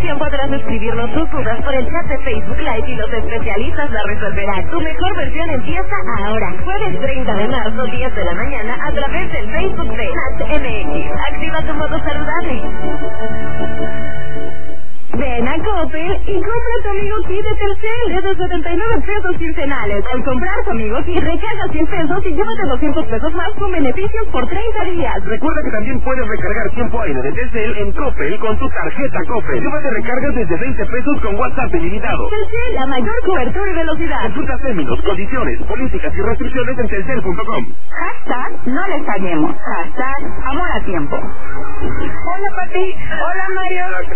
información podrás escribirnos tus dudas por el chat de Facebook Live y los especialistas la resolverán. Tu mejor versión empieza ahora. Jueves 30 de marzo, 10 de la mañana, a través del Facebook de MX. Activa tu modo saludable. Ven a Coppel y compra tu Amigo Kit de Telcel desde 79 pesos quincenales. Al comprar tu Amigo Kit, recarga 100 pesos y llévate 200 pesos más con beneficios por 30 días. Recuerda que también puedes recargar tiempo aire de Telcel en Coppel con tu tarjeta Coppel. Llévate recargas desde 20 pesos con WhatsApp ilimitado. Telcel, la mayor cobertura y velocidad. Consulta términos, condiciones, políticas y restricciones en telcel.com. Hashtag no les fallemos. Hashtag amor a tiempo. Hola, Pati. Hola, Mario.